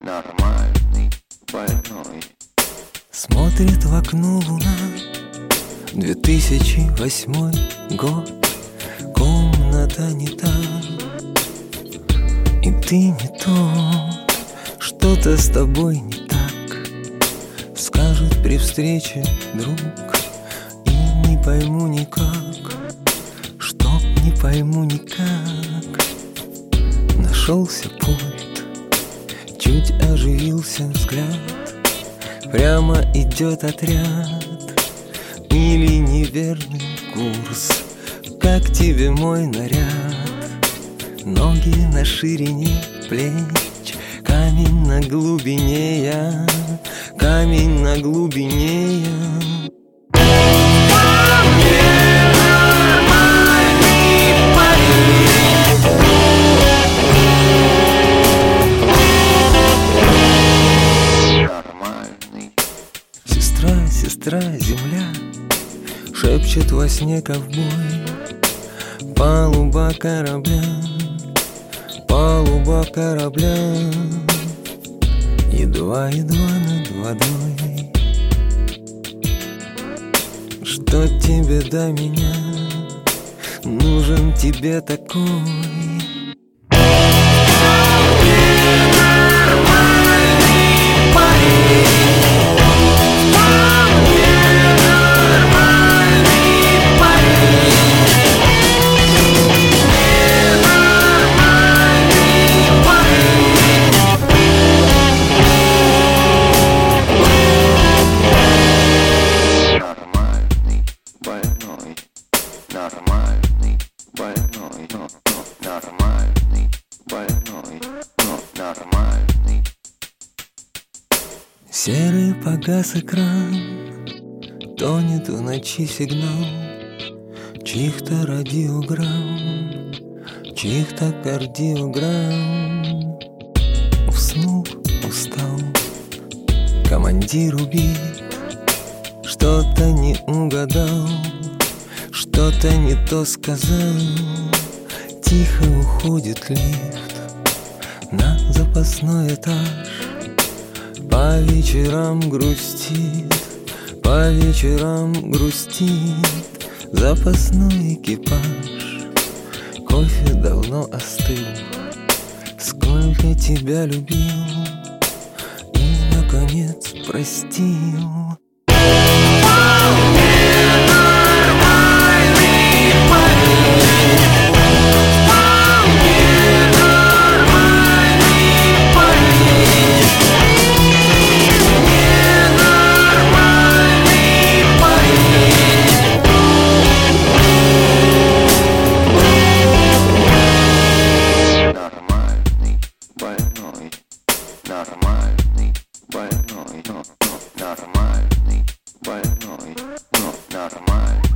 Нормальный больной. Смотрит в окно луна, 2008 год. Комната не та, и ты не тот. Что-то с тобой не так, скажет при встрече друг. И не пойму никак, что не пойму никак. Нашелся пульт, чуть оживился взгляд. Прямо идет отряд или неверный курс? Как тебе мой наряд? Ноги на ширине плеч, камень на глубине я, камень на глубине я. Сестра, земля, шепчет во сне ковбой. Палуба корабля, палуба корабля, едва-едва над водой. Что тебе до меня? Нужен тебе такой. Нормальный больной, нормальный больной, нормальный. Серый погас экран, тонет в ночи сигнал чьих-то радиограмм, чьих-то кардиограмм. Уснул, устал, командир убит, что-то не угадал, что-то не то сказал. Тихо уходит лифт на запасной этаж. По вечерам грустит, по вечерам грустит запасной экипаж. Кофе давно остыл, сколько тебя любил и, наконец, простил. Нормальный больной, нормальный больной, нормальный.